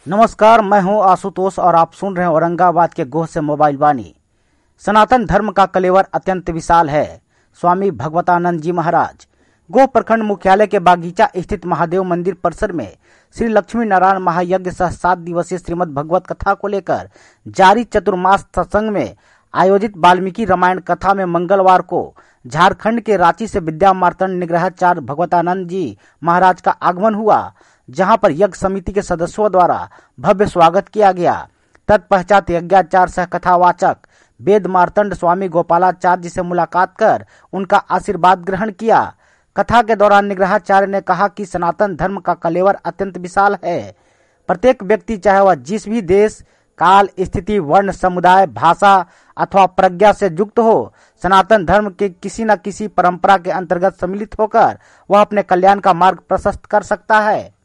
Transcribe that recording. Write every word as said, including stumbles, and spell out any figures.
नमस्कार, मैं हूं आशुतोष और आप सुन रहे हैं औरंगाबाद के गोह से मोबाइल वाणी। सनातन धर्म का कलेवर अत्यंत विशाल है। स्वामी भगवतानंद जी महाराज गोह प्रखंड मुख्यालय के बागीचा स्थित महादेव मंदिर परिसर में श्री लक्ष्मी नारायण महायज्ञ सह सात दिवसीय श्रीमद् भगवत कथा को लेकर जारी चतुर्मास सत्संग में आयोजित वाल्मीकि रामायण कथा में मंगलवार को झारखंड के रांची से विद्या मार्तंड निग्रहाचार्य भगवतानंद जी महाराज का आगमन हुआ, जहां पर यज्ञ समिति के सदस्यों द्वारा भव्य स्वागत किया गया। तत्पश्चात यज्ञाचार्य सह कथावाचक वेद मार्तंड स्वामी गोपालाचार्य जी से मुलाकात कर उनका आशीर्वाद ग्रहण किया। कथा के दौरान निग्रहाचार्य ने कहा कि सनातन धर्म का कलेवर अत्यंत विशाल है। प्रत्येक व्यक्ति चाहे वह जिस भी देश, काल, स्थिति, वर्ण, समुदाय, भाषा अथवा प्रज्ञा से युक्त हो, सनातन धर्म के किसी न किसी परंपरा के अंतर्गत सम्मिलित होकर वह अपने कल्याण का मार्ग प्रशस्त कर सकता है।